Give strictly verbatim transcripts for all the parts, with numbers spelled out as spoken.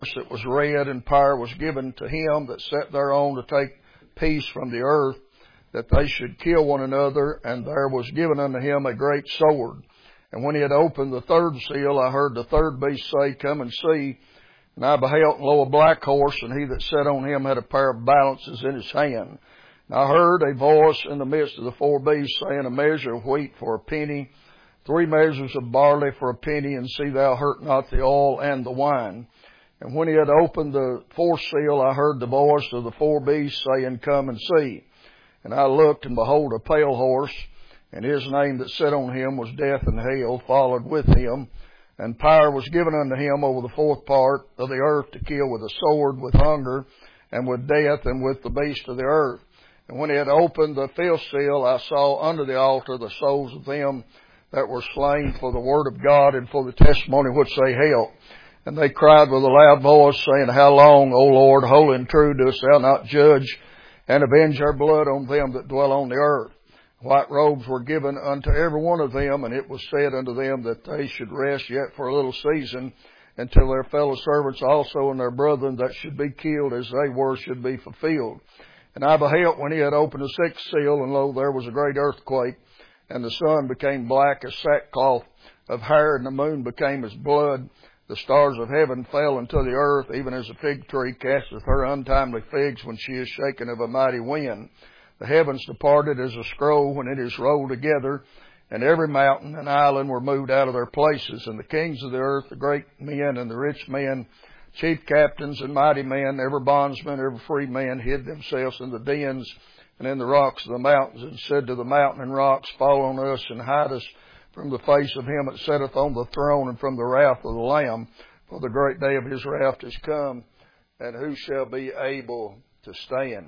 that was read, and power was given to him that sat thereon to take peace from the earth, that they should kill one another, and there was given unto him a great sword. And when he had opened the third seal, I heard the third beast say, Come and see. And I beheld, and lo, a black horse, and he that sat on him had a pair of balances in his hand. And I heard a voice in the midst of the four beasts, saying, A measure of wheat for a penny, three measures of barley for a penny, and see thou hurt not the oil and the wine. And when he had opened the fourth seal, I heard the voice of the four beasts saying, Come and see. And I looked, and behold, a pale horse, and his name that sat on him was Death, and hell followed with him. And power was given unto him over the fourth part of the earth to kill with a sword, with hunger, and with death, and with the beast of the earth. And when he had opened the fifth seal, I saw under the altar the souls of them that were slain for the word of God and for the testimony which they held. And they cried with a loud voice, saying, How long, O Lord, holy and true, dost thou not judge and avenge our blood on them that dwell on the earth? White robes were given unto every one of them, and it was said unto them that they should rest yet for a little season, until their fellow servants also and their brethren that should be killed as they were should be fulfilled. And I beheld when he had opened the sixth seal, and lo, there was a great earthquake, and the sun became black as sackcloth of hair, and the moon became as blood. The stars of heaven fell into the earth, even as a fig tree casteth her untimely figs when she is shaken of a mighty wind. The heavens departed as a scroll when it is rolled together, and every mountain and island were moved out of their places. And the kings of the earth, the great men and the rich men, chief captains and mighty men, every bondsman, every free man, hid themselves in the dens and in the rocks of the mountains, and said to the mountain and rocks, Fall on us and hide us from the face of him that sitteth on the throne, and from the wrath of the Lamb. For the great day of his wrath is come, and who shall be able to stand?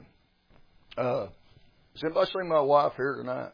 Uh, has anybody seen my wife here tonight?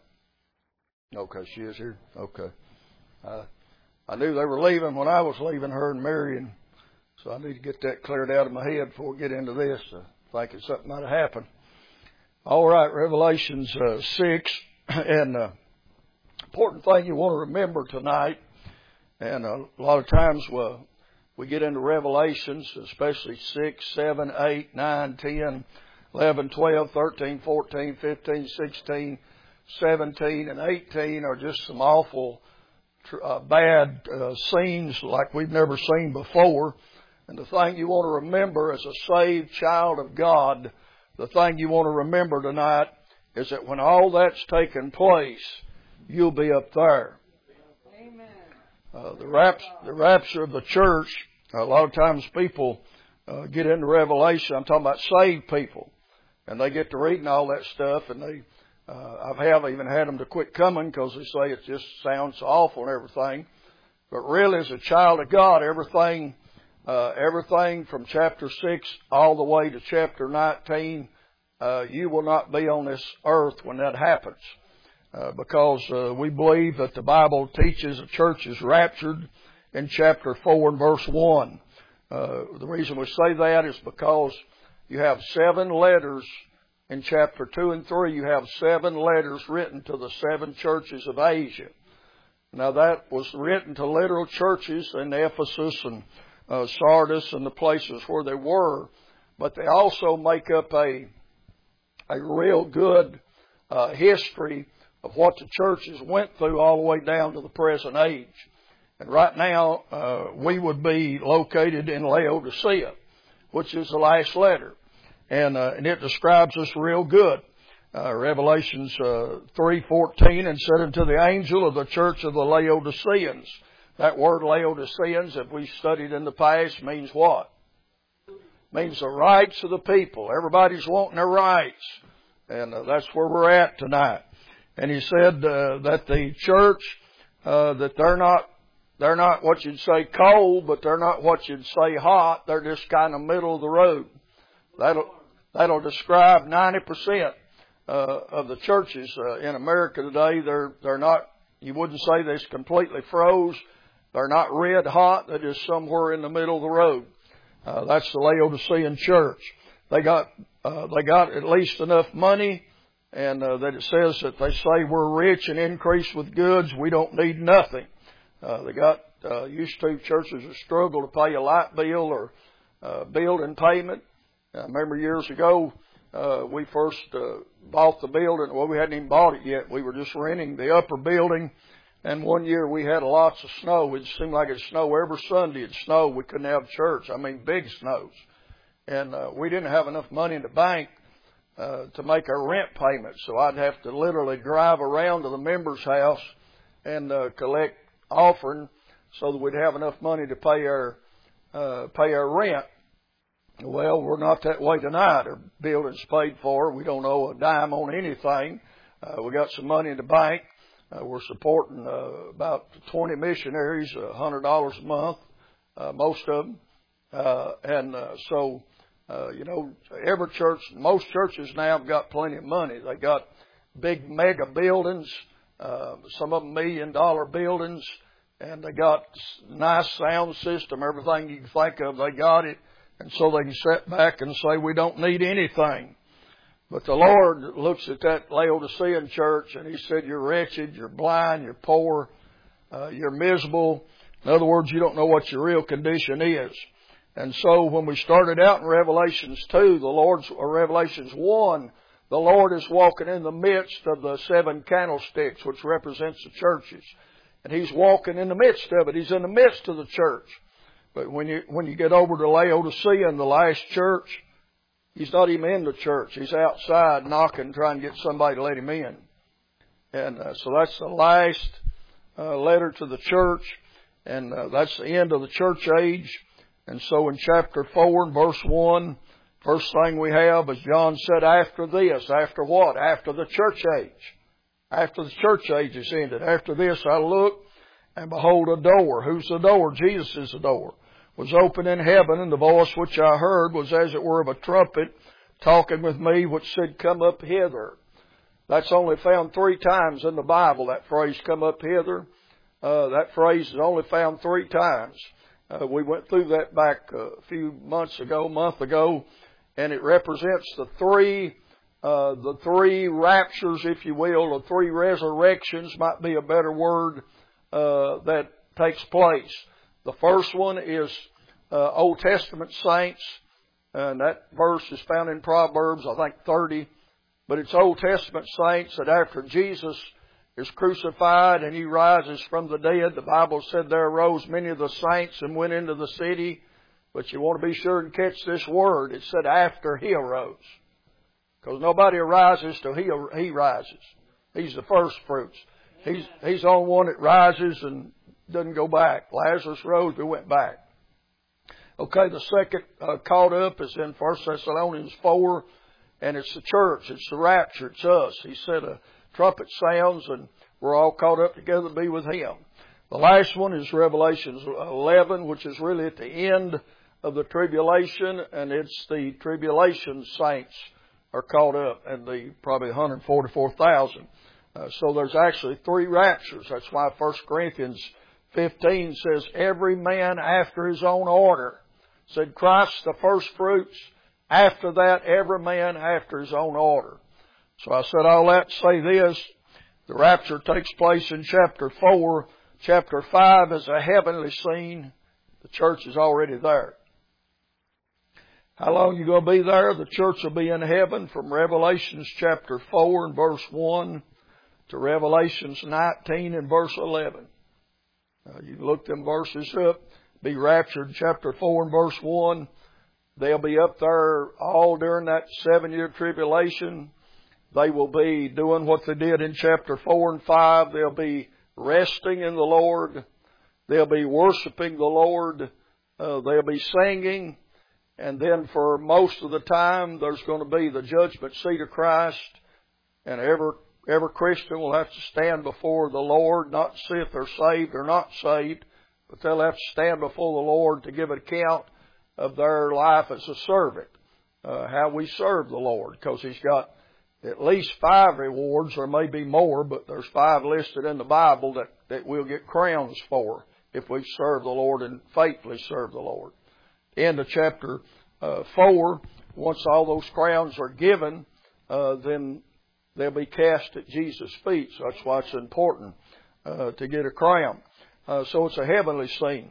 Okay, she is here. Okay. Uh, I knew they were leaving when I was leaving, her and Marion, so I need to get that cleared out of my head before we get into this. Uh, thinking something might have happened. All right, Revelations uh, six, and uh, important thing you want to remember tonight, and a lot of times well, we get into Revelations, especially six, seven, eight, nine, ten, eleven, twelve, thirteen, fourteen, fifteen, sixteen, seventeen, and eighteen are just some awful uh, bad uh, scenes like we've never seen before. And the thing you want to remember as a saved child of God, the thing you want to remember tonight is that when all that's taken place, you'll be up there. Amen. Uh, the, rapt, the rapture of the church, a lot of times people uh, get into Revelation. I'm talking about saved people. And they get to reading all that stuff, and they, uh, I have even had them to quit coming because they say it just sounds awful and everything. But really, as a child of God, everything, uh, everything from chapter six all the way to chapter nineteen, uh, you will not be on this earth when that happens. Uh, because uh, we believe that the Bible teaches the church is raptured in chapter four and verse one. Uh, the reason we say that is because you have seven letters in chapter two and three. You have seven letters written to the seven churches of Asia. Now that was written to literal churches in Ephesus and uh, Sardis and the places where they were, but they also make up a a real good uh, history of what the churches went through all the way down to the present age. And right now, uh, we would be located in Laodicea, which is the last letter. And, uh, and it describes us real good. Uh, Revelations uh, three fourteen, and said unto the angel of the church of the Laodiceans. That word Laodiceans, if we studied in the past, means what? Means the rights of the people. Everybody's wanting their rights. And uh, that's where we're at tonight. And he said uh, that the church, uh, that they're not, they're not what you'd say cold, but they're not what you'd say hot. They're just kind of middle of the road. That'll, that'll describe ninety percent uh, of the churches uh, in America today. They're, they're not, you wouldn't say they're completely froze. They're not red hot. They're just somewhere in the middle of the road. Uh, that's the Laodicean church. They got, uh, they got at least enough money. And uh, that it says that they say we're rich and increase with goods. We don't need nothing. Uh, they got uh, used to churches that struggle to pay a light bill or uh, building payment. I remember years ago, uh, we first uh, bought the building. Well, we hadn't even bought it yet. We were just renting the upper building. And one year we had lots of snow. It seemed like it'd snow every Sunday. It'd snow. We couldn't have church. I mean, big snows. And uh, we didn't have enough money in the bank uh, to make our rent payment. So I'd have to literally drive around to the member's house and uh, collect offering so that we'd have enough money to pay our uh, pay our rent. Well, we're not that way tonight. Our building's paid for. We don't owe a dime on anything. Uh, we got some money in the bank. Uh, we're supporting uh, about twenty missionaries, a hundred dollars a month, uh, most of them, uh, and uh, so uh, you know, every church, most churches now have got plenty of money. They got big mega buildings, uh, some of them million dollar buildings, and they got nice sound system, everything you can think of. They got it, and so they can sit back and say we don't need anything. But the Lord looks at that Laodicean church and He said, you're wretched, you're blind, you're poor, uh, you're miserable. In other words, you don't know what your real condition is. And so when we started out in Revelations two, the Lord's, or Revelations one, the Lord is walking in the midst of the seven candlesticks, which represents the churches. And He's walking in the midst of it. He's in the midst of the church. But when you, when you get over to Laodicea in the last church, He's not even in the church. He's outside knocking, trying to get somebody to let Him in. And uh, so that's the last uh, letter to the church. And uh, that's the end of the church age. And so in chapter four and verse one, first thing we have, as John said, after this. After what? After the church age. After the church age is ended. After this I looked, and behold a door. Who's the door? Jesus is the door. Was open in heaven, and the voice which I heard was as it were of a trumpet talking with me, which said, come up hither. That's only found three times in the Bible, that phrase, come up hither. Uh, that phrase is only found three times. Uh, we went through that back a few months ago, a month ago, and it represents the three, uh, the three raptures, if you will, the three resurrections, might be a better word, uh, that takes place. The first one is uh, Old Testament saints, and that verse is found in Proverbs, I think thirty. But it's Old Testament saints that after Jesus is crucified and He rises from the dead, the Bible said there arose many of the saints and went into the city. But you want to be sure and catch this word. It said after He arose. Because nobody arises till He, he rises. He's the first fruits. He's, he's the only one that rises and doesn't go back. Lazarus rose, we went back. Okay, the second uh, caught up is in First Thessalonians four, and it's the church, it's the rapture, it's us. He said a trumpet sounds, and we're all caught up together to be with Him. The last one is Revelations eleven, which is really at the end of the tribulation, and it's the tribulation saints are caught up, and the probably one hundred forty-four thousand. Uh, so there's actually three raptures. That's why First Corinthians fifteen says, every man after his own order. Said Christ the first fruits. After that, every man after his own order. So I said all that to say this. The rapture takes place in chapter four. Chapter five is a heavenly scene. The church is already there. How long are you going to be there? The church will be in heaven from Revelations chapter four and verse one to Revelations nineteen and verse eleven. Uh, you can look them verses up. Be raptured, chapter four and verse one. They'll be up there all during that seven-year tribulation. They will be doing what they did in chapter four and five. They'll be resting in the Lord. They'll be worshiping the Lord. Uh, they'll be singing. And then for most of the time, there's going to be the judgment seat of Christ. And every Every Christian will have to stand before the Lord, not to see if they're saved or not saved, but they'll have to stand before the Lord to give an account of their life as a servant, uh, how we serve the Lord, because He's got at least five rewards, or maybe more, but there's five listed in the Bible that, that we'll get crowns for if we serve the Lord and faithfully serve the Lord. End of chapter uh, four, once all those crowns are given, uh, then they'll be cast at Jesus' feet. So that's why it's important uh, to get a crown. Uh, so it's a heavenly scene.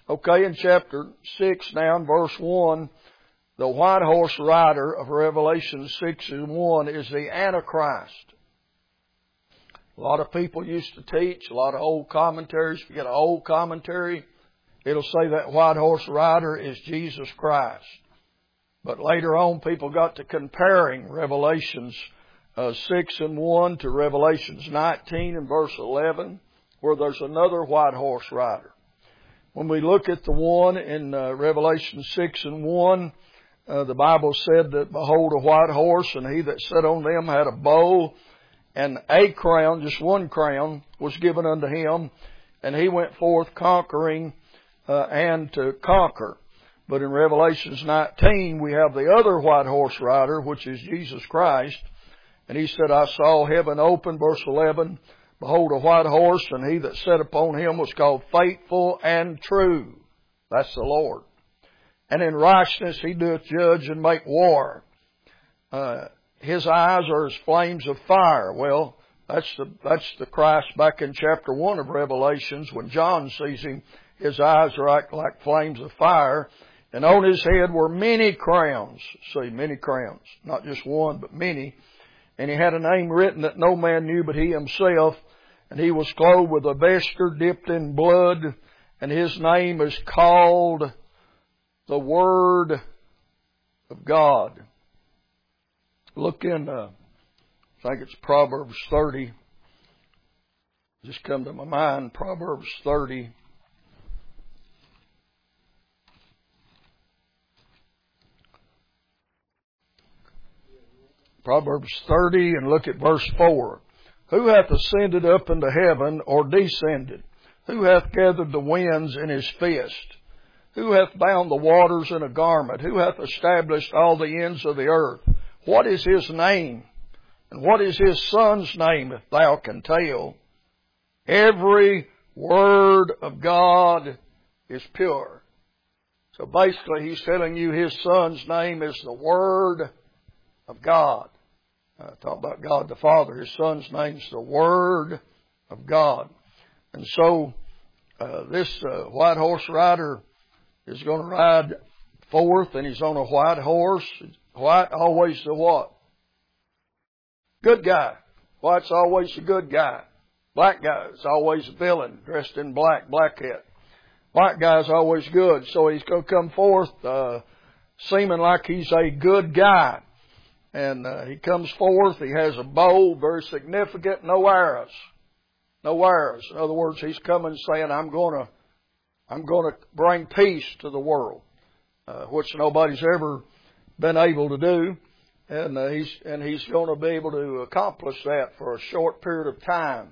Okay, in chapter six now, in verse one, the white horse rider of Revelation six and one is the Antichrist. A lot of people used to teach, a lot of old commentaries. If you get an old commentary, it'll say that white horse rider is Jesus Christ. But later on, people got to comparing Revelations uh, six and one to Revelations nineteen and verse eleven, where there's another white horse rider. When we look at the one in uh, Revelation six and one, uh, the Bible said that, behold, a white horse, and he that sat on them had a bow, and a crown, just one crown, was given unto him, and he went forth conquering uh, and to conquer. But in Revelations nineteen, we have the other white horse rider, which is Jesus Christ. And he said, I saw heaven open, verse eleven, behold, a white horse, and he that sat upon him was called Faithful and True. That's the Lord. And in righteousness he doeth judge and make war. Uh, his eyes are as flames of fire. Well, that's the, that's the Christ back in chapter one of Revelations. When John sees him, his eyes are like, like flames of fire. And on his head were many crowns. See, many crowns. Not just one, but many. And he had a name written that no man knew but he himself. And he was clothed with a vesture dipped in blood. And his name is called the Word of God. Look in, uh, I think it's Proverbs thirty. Just come to my mind, Proverbs thirty. Proverbs thirty, and look at verse four. Who hath ascended up into heaven, or descended? Who hath gathered the winds in his fist? Who hath bound the waters in a garment? Who hath established all the ends of the earth? What is his name? And what is his son's name, if thou can tell? Every word of God is pure. So basically he's telling you his son's name is the Word of God. Uh, talk about God the Father. His son's name is the Word of God. And so uh, this uh, white horse rider is going to ride forth, and he's on a white horse. White, always the what? Good guy. White's always the good guy. Black guy is always a villain, dressed in black, black hat. White guy's always good. So he's going to come forth uh, seeming like he's a good guy. And uh, he comes forth, he has a bow, very significant, no arrows. No arrows. In other words, he's coming saying, I'm going to I'm going to bring peace to the world, uh, which nobody's ever been able to do. And uh, he's and he's going to be able to accomplish that for a short period of time,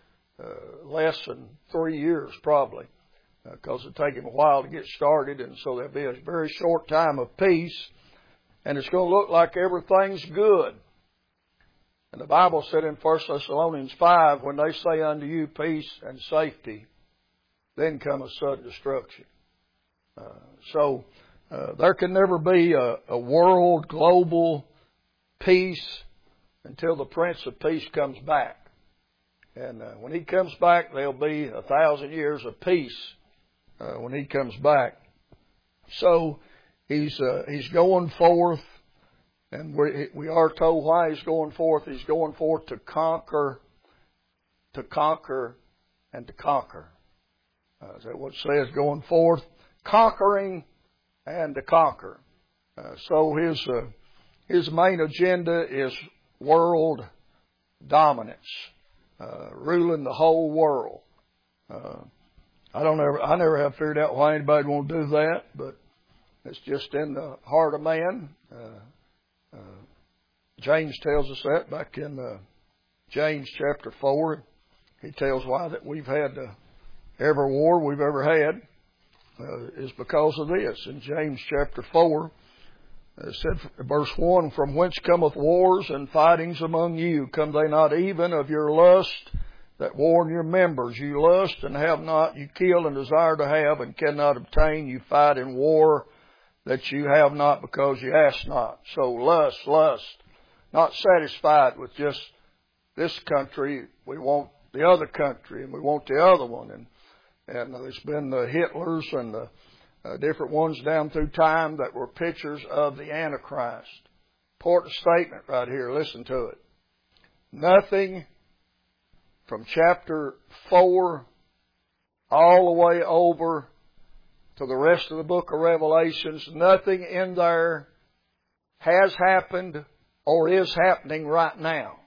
uh, less than three years probably, because uh, it'll take him a while to get started, and so there'll be a very short time of peace, and it's going to look like everything's good. And the Bible said in First Thessalonians five, when they say unto you peace and safety, then come a sudden destruction. Uh, so uh, there can never be a, a world global peace until the Prince of Peace comes back. And uh, when he comes back, there'll be a thousand years of peace uh, when he comes back. So he's uh, he's going forth, and we we are told why he's going forth. He's going forth to conquer, to conquer, and to conquer. Uh, is that what it says? Going forth, conquering, and to conquer. Uh, so his uh, his main agenda is world dominance, uh, ruling the whole world. Uh, I don't ever, I never have figured out why anybody would want to do that, but it's just in the heart of man. Uh, uh, James tells us that back in uh, James chapter four. He tells why that we've had uh, every war we've ever had uh, is because of this. In James chapter four, it said, verse one, from whence cometh wars and fightings among you? Come they not even of your lust that war in your members? You lust and have not, you kill and desire to have and cannot obtain. You fight in war that you have not because you ask not. So lust, lust, not satisfied with just this country. We want the other country, and we want the other one. And And there's been the Hitlers and the uh, different ones down through time that were pictures of the Antichrist. Important statement right here. Listen to it. Nothing from chapter four all the way over to the rest of the book of Revelations, nothing in there has happened or is happening right now.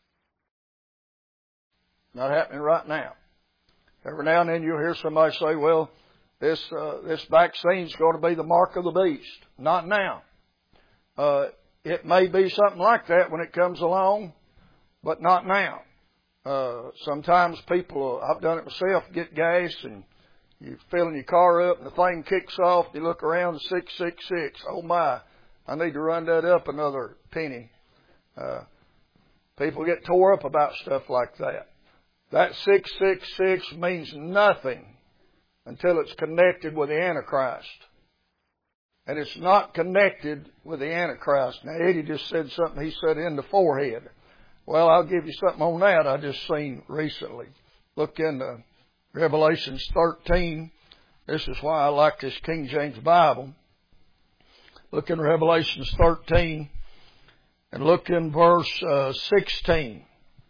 Not happening right now. Every now and then you'll hear somebody say, well, this uh, this vaccine's going to be the mark of the beast. Not now. Uh, it may be something like that when it comes along, but not now. Uh, sometimes people, uh, I've done it myself, get gas and you're filling your car up and the thing kicks off. You look around, six six six. Oh my, I need to run that up another penny. Uh, people get tore up about stuff like that. That six six six means nothing until it's connected with the Antichrist. And it's not connected with the Antichrist. Now, Eddie just said something, he said in the forehead. Well, I'll give you something on that I just seen recently. Look in uh, Revelations thirteen. This is why I like this King James Bible. Look in Revelations thirteen and look in verse uh, sixteen.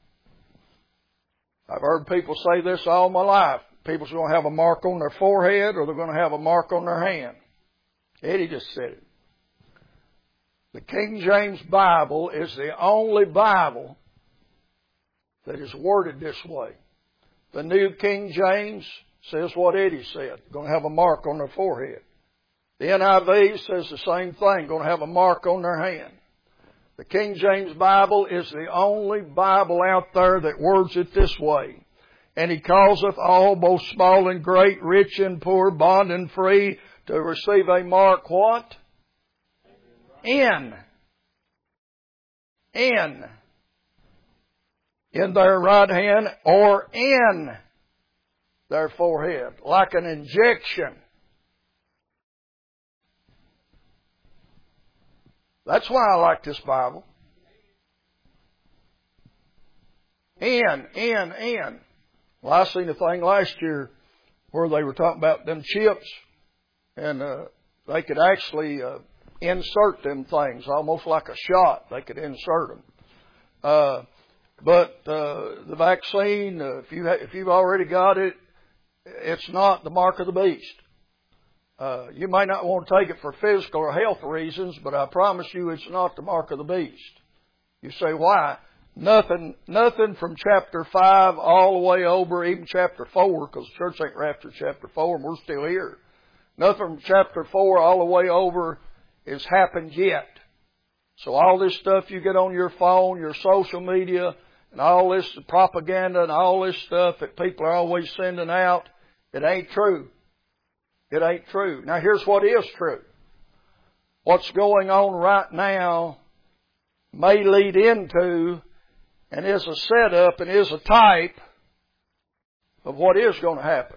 I've heard people say this all my life. People's going to have a mark on their forehead or they're going to have a mark on their hand. Eddie just said it. The King James Bible is the only Bible that is worded this way. The New King James says what Eddie said. They're going to have a mark on their forehead. The N I V says the same thing. Going to have a mark on their hand. The King James Bible is the only Bible out there that words it this way. And He causeth all, both small and great, rich and poor, bond and free, to receive a mark, what? In. In. In their right hand or in their forehead. Like an injection. That's why I like this Bible. In, in, in. Well, I seen a thing last year where they were talking about them chips, and uh, they could actually uh, insert them things, almost like a shot. They could insert them. Uh, but uh, the vaccine, uh, if you ha- if you've already got it, it's not the mark of the beast. Uh, you may not want to take it for physical or health reasons, but I promise you it's not the mark of the beast. You say, why? Nothing, nothing from chapter five all the way over, even chapter four, because the church ain't raptured chapter four and we're still here. Nothing from chapter four all the way over has happened yet. So all this stuff you get on your phone, your social media, and all this propaganda and all this stuff that people are always sending out, it ain't true. It ain't true. Now here's what is true. What's going on right now may lead into and is a setup and is a type of what is going to happen.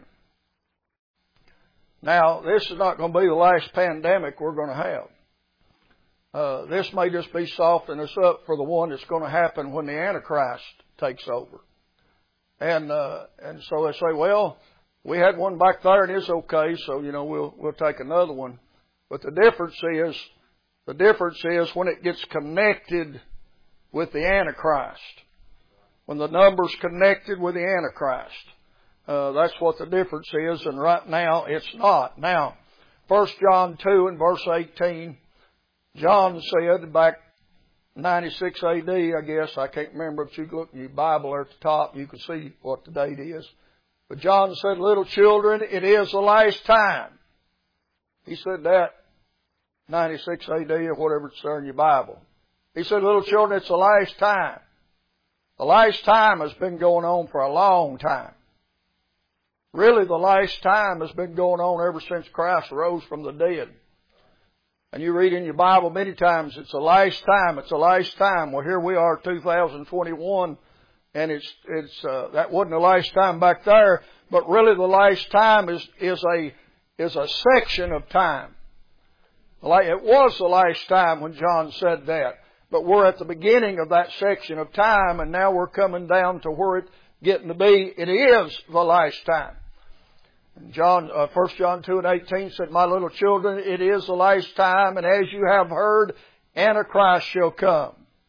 Now, this is not going to be the last pandemic we're going to have. Uh, this may just be softening us up for the one that's going to happen when the Antichrist takes over. And uh, and so they say, well, we had one back there and it's okay, so, you know, we'll we'll take another one. But the difference is, the difference is when it gets connected with the Antichrist. When the number's connected with the Antichrist. Uh, that's what the difference is, and right now it's not. Now, First John two and verse eighteen, John said back ninety-six A D, I guess, I can't remember, if you look in your Bible there at the top, you can see what the date is. But John said, little children, it is the last time. He said that ninety-six A D or whatever it's there in your Bible. He said, little children, it's the last time. The last time has been going on for a long time. Really, the last time has been going on ever since Christ rose from the dead. And you read in your Bible many times, it's the last time, it's the last time. Well, here we are, two thousand twenty-one, and it's, it's, uh, that wasn't the last time back there, but really the last time is, is a, is a section of time. It was the last time when John said that, but we're at the beginning of that section of time, and now we're coming down to where it's getting to be. It is the last time. John, uh, First John two and eighteen said, "My little children, it is the last time, and as you have heard, Antichrist shall come.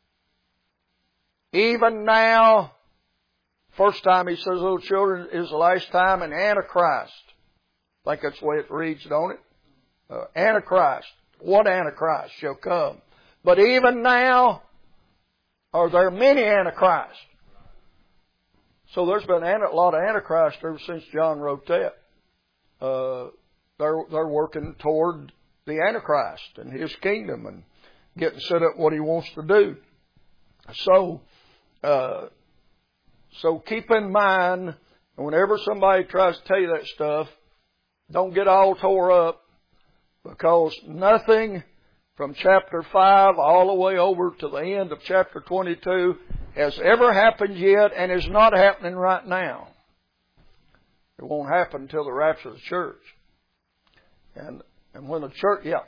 Even now," first time he says, "little children, is the last time," and Antichrist. I think that's the way it reads, don't it? Uh, Antichrist. What Antichrist shall come? But even now, are there many Antichrists? So there's been a lot of Antichrist ever since John wrote that. Uh, they're, they're working toward the Antichrist and his kingdom and getting set up what he wants to do. So, uh, so keep in mind, whenever somebody tries to tell you that stuff, don't get all tore up, because nothing from chapter five all the way over to the end of chapter twenty-two has ever happened yet and is not happening right now. It won't happen until the rapture of the church. And and when the church, yeah.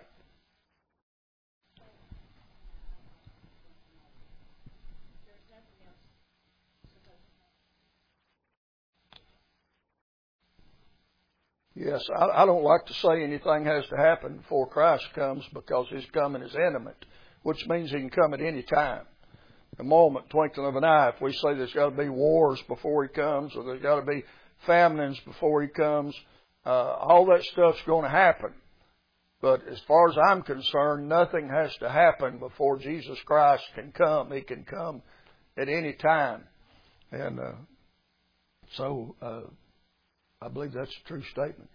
Yes, I, I don't like to say anything has to happen before Christ comes, because His coming is imminent, which means He can come at any time. A moment, twinkling of an eye. If we say there's got to be wars before He comes, or there's got to be famines before He comes, uh, all that stuff's going to happen. But as far as I'm concerned, nothing has to happen before Jesus Christ can come. He can come at any time. And uh, so uh, I believe that's a true statement.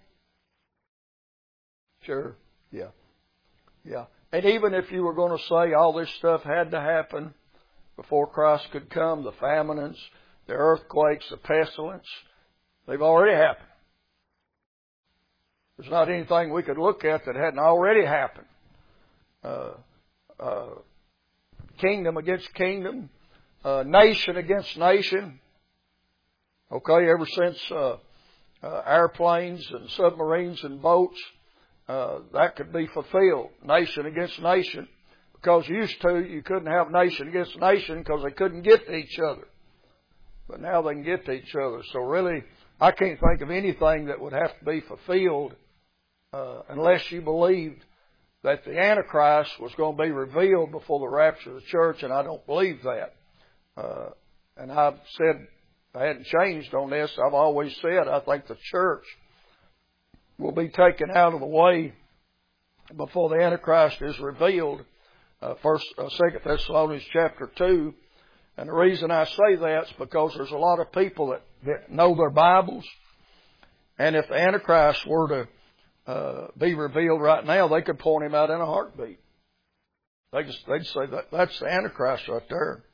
Sure. Yeah. Yeah. And even if you were going to say all this stuff had to happen before Christ could come, the famines, the earthquakes, the pestilence, they've already happened. There's not anything we could look at that hadn't already happened. Uh, uh, kingdom against kingdom, uh, nation against nation. Okay, ever since uh, uh, airplanes and submarines and boats, uh, that could be fulfilled. Nation against nation. Because used to, you couldn't have nation against nation because they couldn't get to each other. But now they can get to each other. So really, I can't think of anything that would have to be fulfilled uh, unless you believed that the Antichrist was going to be revealed before the rapture of the church, and I don't believe that. Uh, and I've said, I hadn't changed on this. I've always said I think the church will be taken out of the way before the Antichrist is revealed. Uh, first, uh, Second Thessalonians chapter two. And the reason I say that is because there's a lot of people that, that know their Bibles. And if the Antichrist were to uh, be revealed right now, they could point him out in a heartbeat. They just, they'd say that that's the Antichrist right there.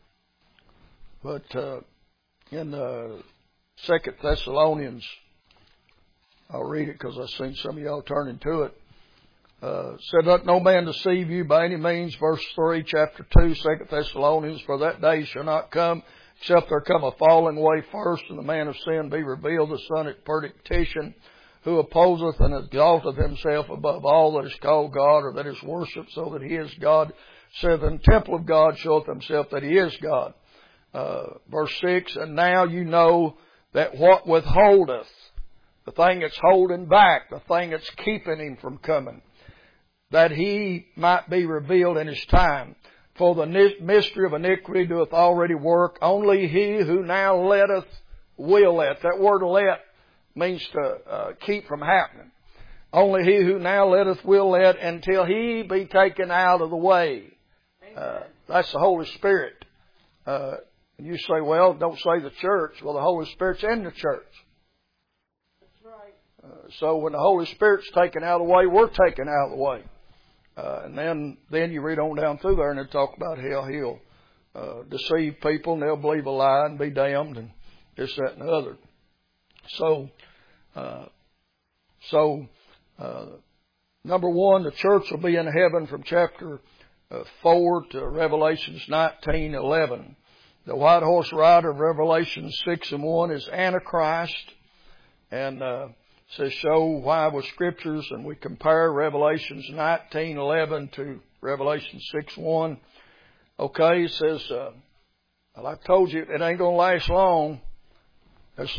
But uh, in uh, Second Thessalonians, I'll read it because I've seen some of y'all turning to it. Uh, said, "Let no man deceive you by any means," verse three, chapter two, Second Thessalonians, "for that day shall not come, except there come a falling away first, and the man of sin be revealed, the son of perdition, who opposeth and exalteth himself above all that is called God, or that is worshipped, so that he is God, saith, in the temple of God showeth himself that he is God." Uh, verse six, "And now you know that what withholdeth," the thing that's holding back, the thing that's keeping him from coming, "that he might be revealed in his time. For the mystery of iniquity doeth already work. Only he who now letteth will let." That word "let" means to uh, keep from happening. "Only he who now letteth will let, until he be taken out of the way." Uh, that's the Holy Spirit. Uh, and you say, well, don't say the church. Well, the Holy Spirit's in the church. That's right. Uh, so when the Holy Spirit's taken out of the way, we're taken out of the way. Uh, and then, then you read on down through there and they talk about how he'll uh, deceive people and they'll believe a lie and be damned and this, that, and the other. So, uh, so uh, number one, the church will be in heaven from chapter uh, four to Revelations nineteen eleven. The white horse rider of Revelation six and one is Antichrist, and uh, says show why with scriptures, and we compare Revelations nineteen eleven to Revelation six one. Okay, it says, uh, well, I told you it ain't going to last long. This little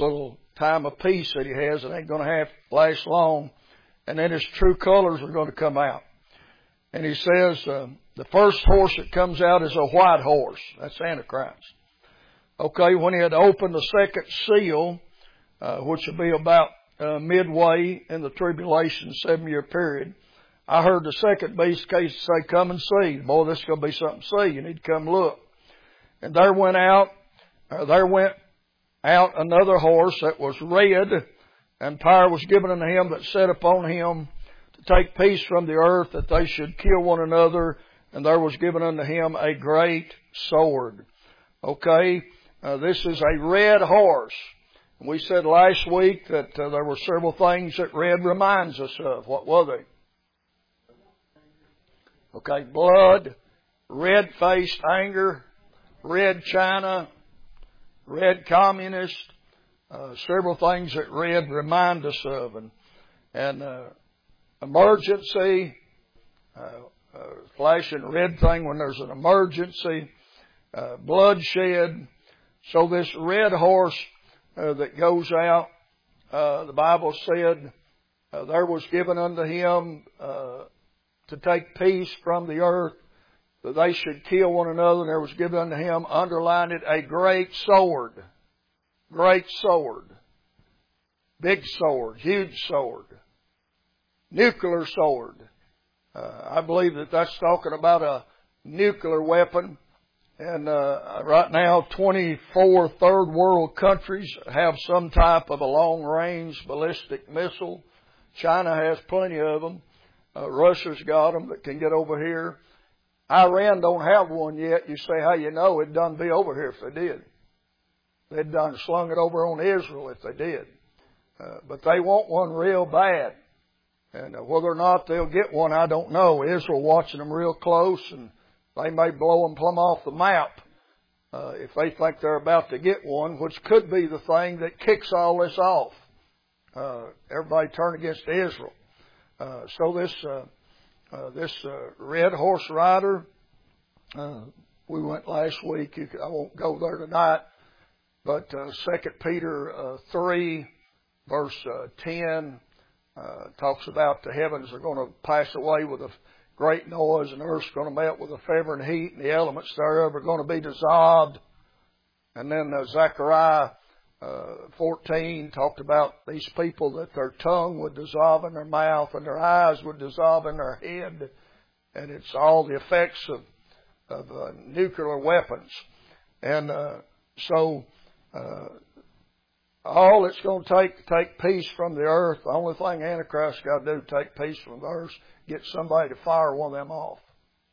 time of peace that he has. It ain't going to have to last long. And then his true colors are going to come out. And he says, uh, the first horse that comes out is a white horse. That's Antichrist. Okay, when he had opened the second seal, uh, which will be about uh, midway in the tribulation seven-year period, I heard the second beast case say, come and see. Boy, this is going to be something to see. You need to come look. And there went out, uh, there went out another horse that was red, and power was given unto him that sat upon him to take peace from the earth, that they should kill one another, and there was given unto him a great sword. Okay, uh, this is a red horse. We said last week that uh, there were several things that red reminds us of. What were they? Okay, blood, red-faced anger, red China, red communist, uh, several things that red remind us of. And, and uh, emergency, uh, uh, flashing red thing when there's an emergency, uh, bloodshed. So this red horse uh, that goes out, uh, the Bible said, uh, there was given unto him uh, to take peace from the earth, that they should kill one another, and there was given unto him, underline it, a great sword. Great sword. Big sword. Huge sword. Nuclear sword. Uh, I believe that that's talking about a nuclear weapon. And uh, right now, twenty-four third world countries have some type of a long-range ballistic missile. China has plenty of them. Uh, Russia's got them that can get over here. Iran don't have one yet. You say, how you know? It'd done be over here if they did. They'd done slung it over on Israel if they did. Uh, but they want one real bad. And uh, whether or not they'll get one, I don't know. Israel watching them real close, and they may blow them plumb off the map uh, if they think they're about to get one, which could be the thing that kicks all this off. Uh, everybody turn against Israel. Uh, so this uh, uh, this uh, red horse rider, uh, we went last week. You could, I won't go there tonight, but uh, Second Peter uh, three, verse uh, ten, uh, talks about the heavens are going to pass away with a great noise, and the earth's going to melt with a fervent heat, and the elements thereof are going to be dissolved. And then uh, Zechariah Uh, fourteen talked about these people that their tongue would dissolve in their mouth and their eyes would dissolve in their head. And it's all the effects of, of uh, nuclear weapons. And uh, so uh, all it's going to take to take peace from the earth, the only thing Antichrist got to do to take peace from the earth, get somebody to fire one of them off.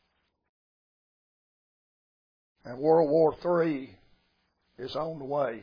And World War Three is on the way.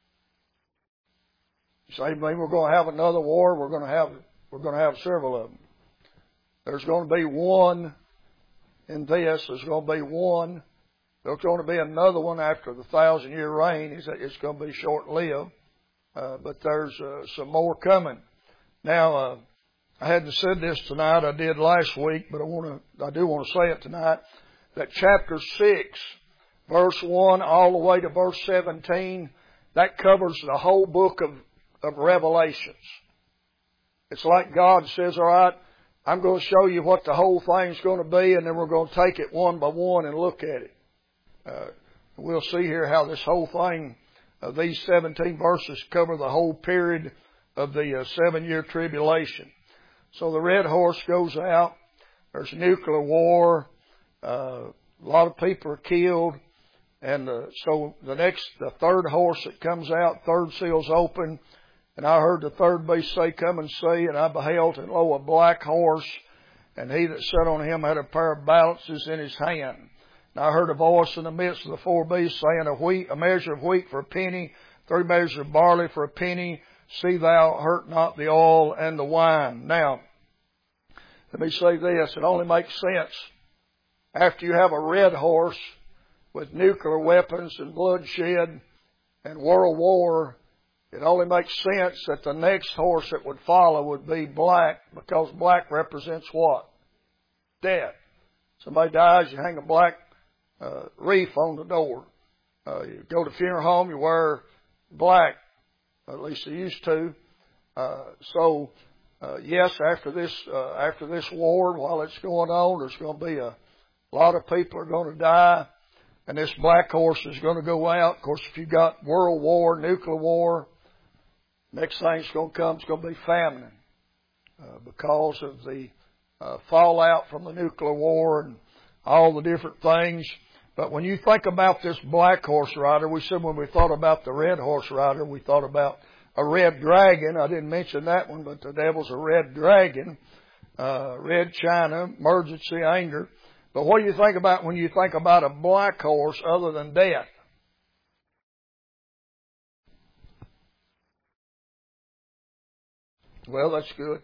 You say, maybe we're going to have another war. We're going to have, we're going to have several of them. There's going to be one in this. There's going to be one. There's going to be another one after the thousand year reign. It's going to be short lived. Uh, but there's uh, some more coming. Now, uh, I hadn't said this tonight. I did last week, but I want to, I do want to say it tonight. That chapter six, verse one, all the way to verse seventeen, that covers the whole book of of Revelations. It's like God says, all right, I'm going to show you what the whole thing's going to be, and then we're going to take it one by one and look at it. Uh, we'll see here how this whole thing, uh, these seventeen verses cover the whole period of the uh, seven-year tribulation. So the red horse goes out. There's nuclear war. Uh, a lot of people are killed. And uh, so the next, the third horse that comes out, third seal's open. And I heard the third beast say, come and see. And I beheld, and lo, a black horse. And he that sat on him had a pair of balances in his hand. And I heard a voice in the midst of the four beasts saying, a wheat, a measure of wheat for a penny, three measures of barley for a penny. See thou hurt not the oil and the wine. Now, let me say this. It only makes sense after you have a red horse with nuclear weapons and bloodshed and world war. It only makes sense that the next horse that would follow would be black, because black represents what? Death. Somebody dies, you hang a black uh, wreath on the door. Uh, you go to a funeral home, you wear black At least they used to. Uh, so, uh, yes, after this, uh, after this war, while it's going on, there's going to be a lot of people are going to die, and this black horse is going to go out. Of course, if you got world war, nuclear war, next thing that's going to come is going to be famine, uh, because of the uh, fallout from the nuclear war and all the different things. But when you think about this black horse rider, we said when we thought about the red horse rider, we thought about a red dragon. I didn't mention that one, but the devil's a red dragon, uh, red China, emergency, anger. But what do you think about when you think about a black horse other than death? Well, that's good.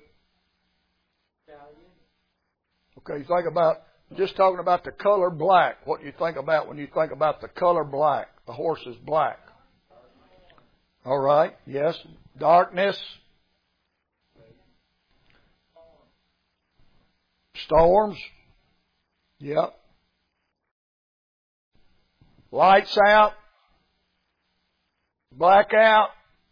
Okay, you think about, just talking about the color black. What do you think about when you think about the color black? The horse is black. All right, yes. Darkness. Storms. Yep. Lights out. Blackout.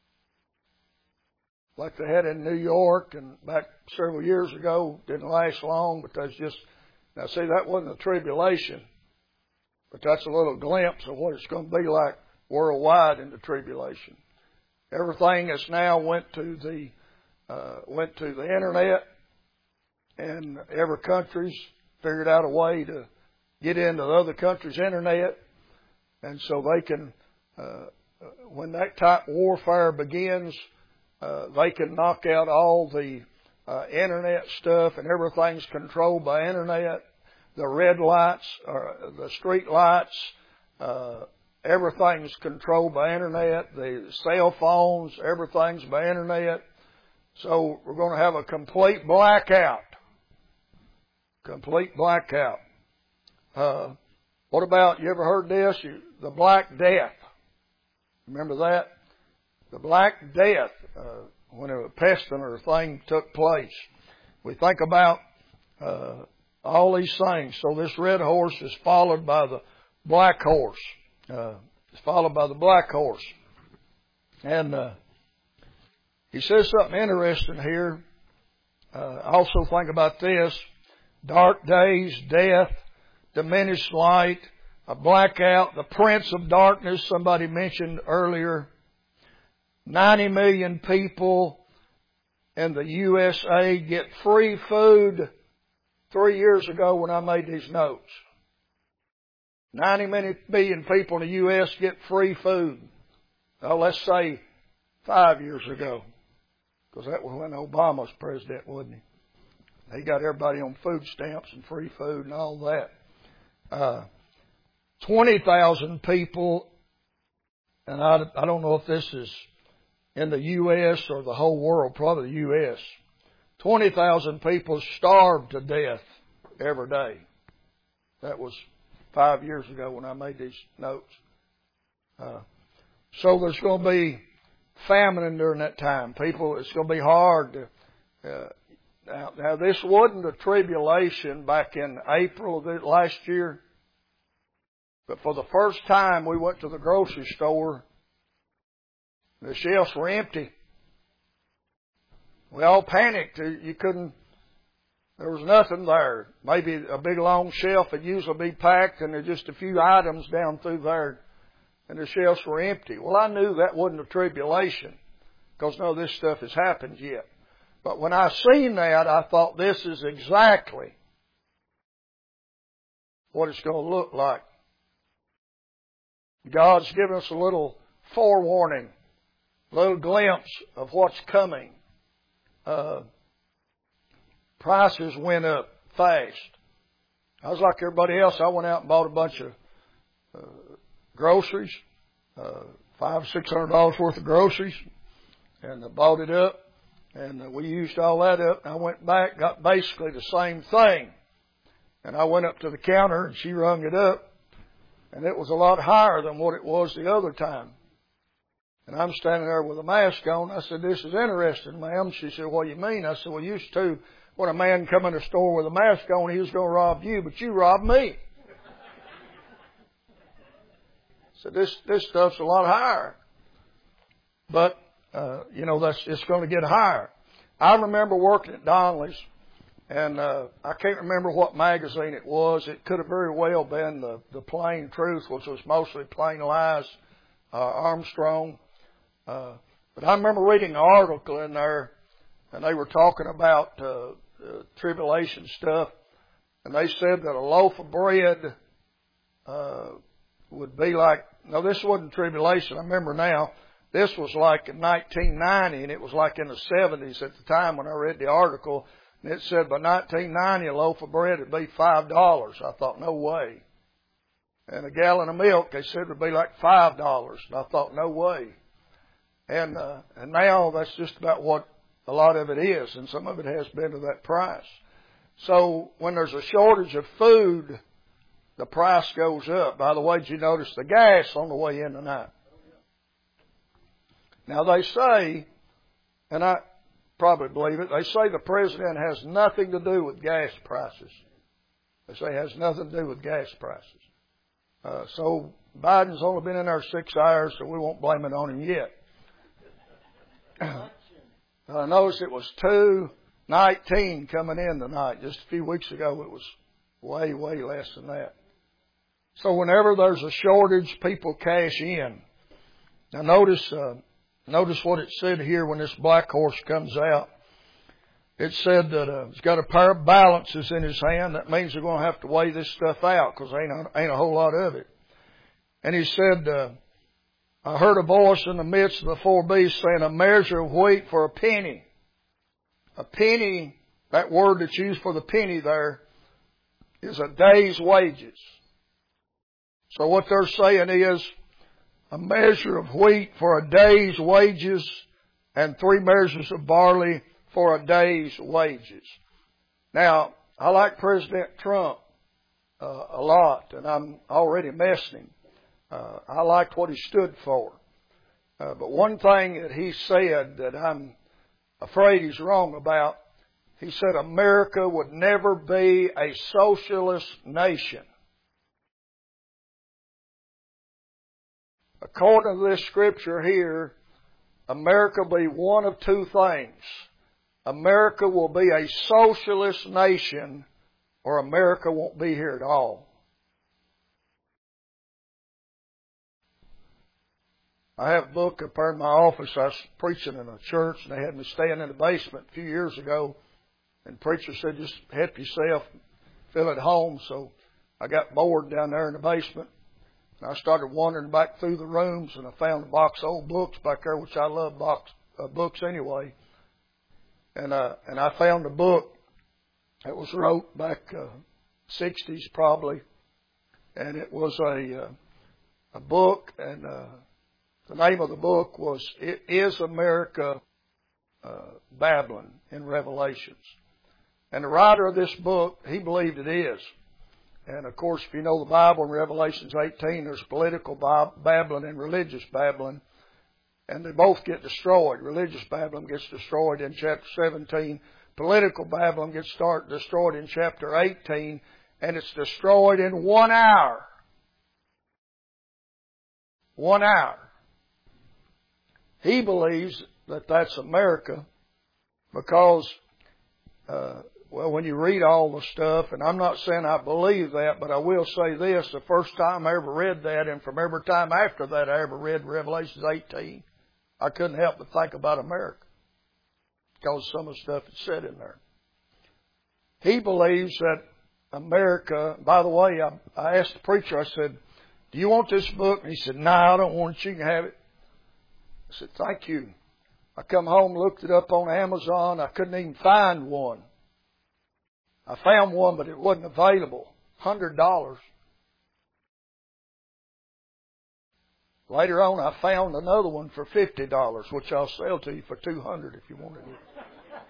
Like they had in New York and back several years ago. Didn't last long, but that's just, now see, that wasn't a tribulation. But that's a little glimpse of what it's going to be like worldwide in the tribulation. Everything has now went to the, uh, went to the internet, and every country's figured out a way to get into the other country's internet, and so they can, uh, when that type of warfare begins, uh, they can knock out all the uh, internet stuff, and everything's controlled by internet. The red lights, or the street lights, uh, everything's controlled by internet. The cell phones, everything's by internet. So we're going to have a complete blackout. Complete blackout. Uh, what about, you ever heard this? You, the Black Death. Remember that? The Black Death, uh, when a pestilence thing took place. We think about uh, all these things. So this red horse is followed by the black horse. Uh, it's followed by the black horse. And uh, he says something interesting here. Uh, also think about this. Dark days, death, diminished light, a blackout, the prince of darkness, somebody mentioned earlier. ninety million people in the U S A get free food three years ago when I made these notes. ninety million people in the U S get free food. Well, let's say five years ago, because that was when Obama was president, wasn't he? He got everybody on food stamps and free food and all that. Uh, twenty thousand people, and I, I don't know if this is in the U S or the whole world, probably the U S twenty thousand people starved to death every day. That was five years ago when I made these notes. Uh, so there's going to be famine during that time. People, it's going to be hard to, uh, now, now this wasn't a tribulation back in April of the last year, but for the first time we went to the grocery store. The shelves were empty. We all panicked. You couldn't, there was nothing there. Maybe a big long shelf would usually be packed and there's just a few items down through there and the shelves were empty. Well, I knew that wasn't a tribulation because none of this stuff has happened yet. But when I seen that, I thought this is exactly what it's going to look like. God's given us a little forewarning, a little glimpse of what's coming. Uh, prices went up fast. I was like everybody else. I went out and bought a bunch of uh, groceries, uh, five, six hundred dollars worth of groceries, and I bought it up, and uh, we used all that up. And I went back, got basically the same thing, and I went up to the counter and she rung it up, and it was a lot higher than what it was the other time. And I'm standing there with a mask on. I said, "This is interesting, ma'am." She said, "What do you mean?" I said, "Well, used to, when a man come in the store with a mask on, he was going to rob you, but you robbed me." So this, this stuff's a lot higher. But uh, you know, that's, it's going to get higher. I remember working at Donnelly's, and, uh, I can't remember what magazine it was. It could have very well been the, the Plain Truth, which was mostly Plain Lies, uh, Armstrong. Uh, but I remember reading an article in there, and they were talking about, uh, uh tribulation stuff, and they said that a loaf of bread, uh, would be like, no, this wasn't tribulation, I remember now. This was like in nineteen ninety, and it was like in the seventies at the time when I read the article, and it said by nineteen ninety a loaf of bread would be five dollars. I thought, no way. And a gallon of milk, they said, would be like five dollars. And I thought, no way. And, uh, and now that's just about what a lot of it is, and some of it has been to that price. So when there's a shortage of food, the price goes up. By the way, did you notice the gas on the way in tonight? Now they say, and I probably believe it, they say the president has nothing to do with gas prices. They say it has nothing to do with gas prices. Uh, so Biden's only been in there six hours, so we won't blame it on him yet. I noticed it was two nineteen coming in tonight. Just a few weeks ago, it was way, way less than that. So whenever there's a shortage, people cash in. Now notice, uh, notice what it said here when this black horse comes out. It said that uh, he's got a pair of balances in his hand. That means they're going to have to weigh this stuff out because there ain't a, ain't a whole lot of it. And he said, uh, I heard a voice in the midst of the four beasts saying, a measure of wheat for a penny. A penny, that word that's used for the penny there, is a day's wages. So what they're saying is a measure of wheat for a day's wages and three measures of barley for a day's wages. Now, I like President Trump uh, a lot, and I'm already messing him. Uh, I liked what he stood for. Uh, but one thing that he said that I'm afraid he's wrong about, he said America would never be a socialist nation. According to this scripture here, America will be one of two things. America will be a socialist nation, or America won't be here at all. I have a book up there in my office. I was preaching in a church, and they had me stand in the basement a few years ago. And the preacher said, just help yourself, feel at home. So I got bored down there in the basement. And I started wandering back through the rooms, and I found a box of old books back there, which I love box, uh, books anyway. And, uh, and I found a book that was wrote back, uh, sixties probably. And it was a, uh, a book, and, uh, the name of the book was, Is America uh, Babylon in Revelations? And the writer of this book, he believed it is. And of course, if you know the Bible in Revelations eighteen, there's political Babylon and religious Babylon. And they both get destroyed. Religious Babylon gets destroyed in chapter seventeen. Political Babylon gets start, destroyed in chapter eighteen. And it's destroyed in one hour. One hour. He believes that that's America because, uh, well, when you read all the stuff, and I'm not saying I believe that, but I will say this, the first time I ever read that, and from every time after that I ever read Revelations eighteen, I couldn't help but think about America because some of the stuff that's said in there. He believes that America, by the way, I, I asked the preacher, I said, do you want this book? And he said, no, I don't want it. You can have it. I said, thank you. I come home, looked it up on Amazon. I couldn't even find one. I found one, but it wasn't available. one hundred dollars. Later on, I found another one for fifty dollars, which I'll sell to you for two hundred dollars if you wanted it.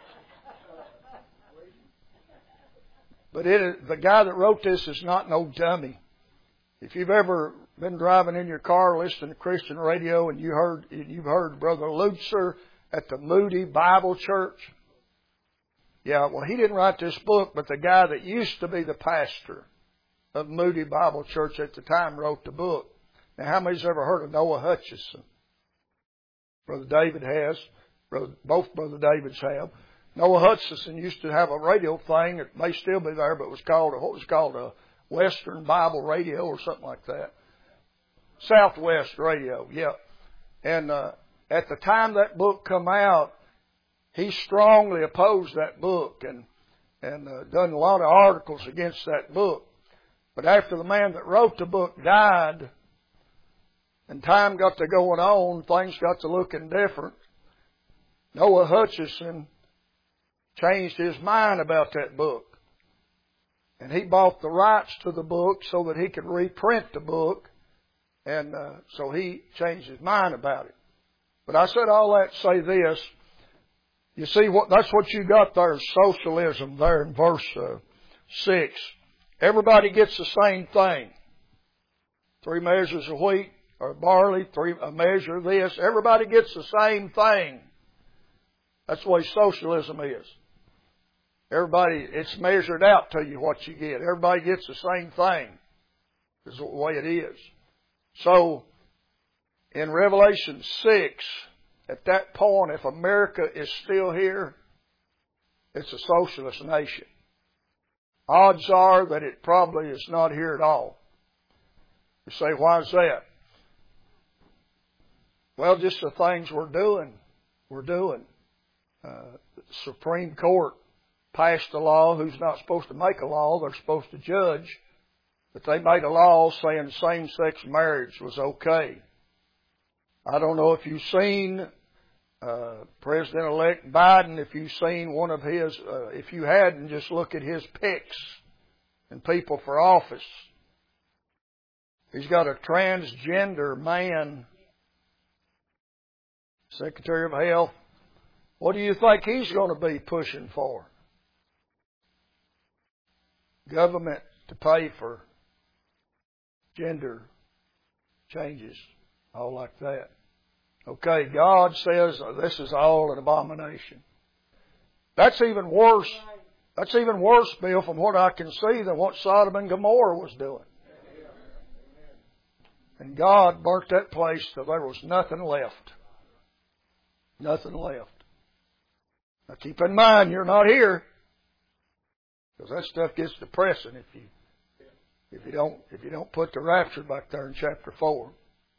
But it, the guy that wrote this is not no dummy. If you've ever been driving in your car listening to Christian radio and you heard, you've heard Brother Lutzer at the Moody Bible Church. Yeah, well, he didn't write this book, but the guy that used to be the pastor of Moody Bible Church at the time wrote the book. Now, how many's ever heard of Noah Hutchison? Brother David has. Brother, both Brother Davids have. Noah Hutchinson used to have a radio thing. It may still be there, but it was called, what was called a Western Bible Radio or something like that. Southwest Radio, yeah. And uh, at the time that book come out, he strongly opposed that book and and uh, done a lot of articles against that book. But after the man that wrote the book died, and time got to going on, things got to looking different, Noah Hutchinson changed his mind about that book. And he bought the rights to the book so that he could reprint the book. And uh, so he changed his mind about it. But I said all that to say this. You see, what that's what you got there is socialism there in verse uh, six. Everybody gets the same thing. Three measures of wheat or barley, three a measure of this. Everybody gets the same thing. That's the way socialism is. Everybody, it's measured out to you what you get. Everybody gets the same thing. Is the way it is. So, in Revelation six, at that point, if America is still here, it's a socialist nation. Odds are that it probably is not here at all. You say, why is that? Well, just the things we're doing. We're doing. Uh, the Supreme Court passed a law. Who's not supposed to make a law? They're supposed to judge. But they made a law saying same-sex marriage was okay. I don't know if you've seen uh, President-elect Biden, if you've seen one of his, uh, if you hadn't, just look at his pics and people for office. He's got a transgender man, Secretary of Health. What do you think he's going to be pushing for? Government to pay for gender changes, all like that. Okay, God says this is all an abomination. That's even worse. That's even worse, Bill, from what I can see, than what Sodom and Gomorrah was doing. And God burnt that place till there was nothing left. Nothing left. Now keep in mind, you're not here, because that stuff gets depressing if you if you don't if you don't put the rapture back there in chapter four.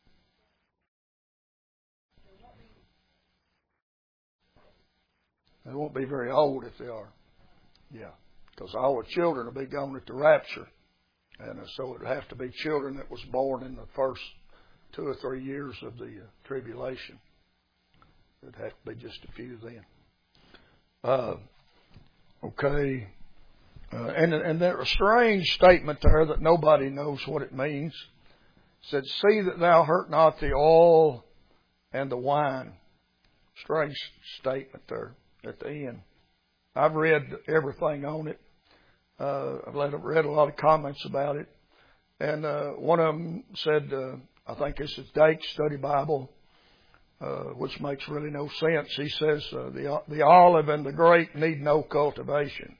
They won't be very old if they are. Yeah, because all the children will be gone at the rapture, and so it would have to be children that was born in the first two or three years of the uh, tribulation. It'd have to be just a few then. Uh, okay. Uh, and, and there's a strange statement there that nobody knows what it means. It said, see that thou hurt not the oil and the wine. Strange statement there at the end. I've read everything on it. Uh, I've read a lot of comments about it. And uh, one of them said, uh, I think this is Dake's Study Bible, uh, which makes really no sense. He says, uh, the, the olive and the grape need no cultivation.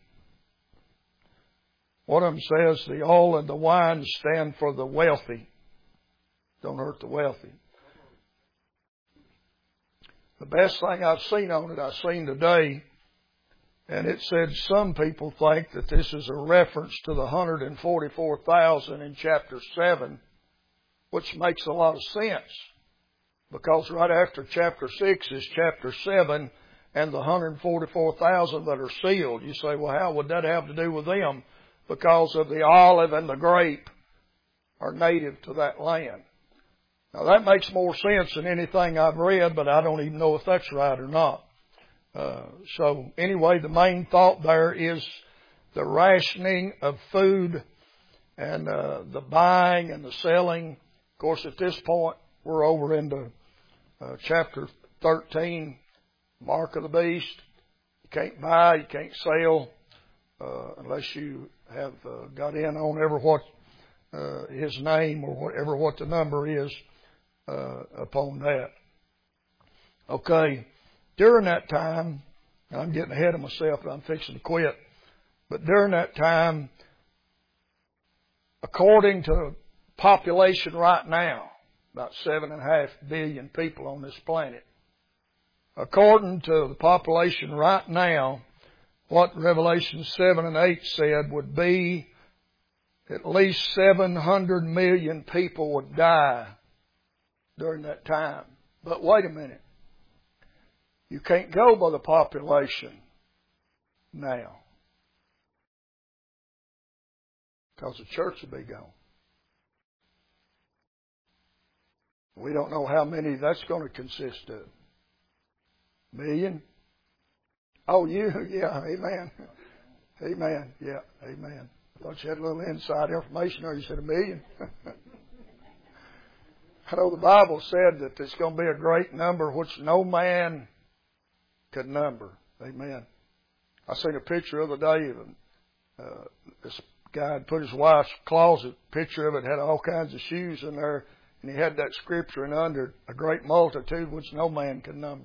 One of them says the oil and the wine stand for the wealthy. Don't hurt the wealthy. The best thing I've seen on it, I've seen today, and it said some people think that this is a reference to the one hundred forty-four thousand in chapter seven, which makes a lot of sense, because right after chapter six is chapter seven and the one hundred forty-four thousand that are sealed. You say, well, how would that have to do with them? Because of the olive and the grape are native to that land. Now that makes more sense than anything I've read, but I don't even know if that's right or not. Uh, so anyway, the main thought there is the rationing of food and uh, the buying and the selling. Of course, at this point, we're over into uh, chapter thirteen, Mark of the Beast. You can't buy, you can't sell, uh, unless you have uh, got in on ever what uh, his name or whatever what the number is uh, upon that. Okay, during that time, I'm getting ahead of myself and I'm fixing to quit, but during that time, according to population right now, about seven and a half billion people on this planet, according to the population right now, what Revelation seven and eight said would be at least seven hundred million people would die during that time. But wait a minute. You can't go by the population now, because the church will be gone. We don't know how many that's going to consist of. Million? Oh, you? Yeah, amen. Amen. Yeah, amen. I thought you had a little inside information there. You said a million. I know the Bible said that there's going to be a great number which no man could number. Amen. I seen a picture the other day of uh, this guy had put his wife's closet picture of it, had all kinds of shoes in there, and he had that scripture and under a great multitude which no man could number.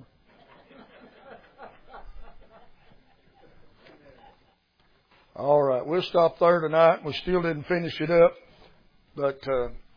All right, we'll stop there tonight. We still didn't finish it up, but uh,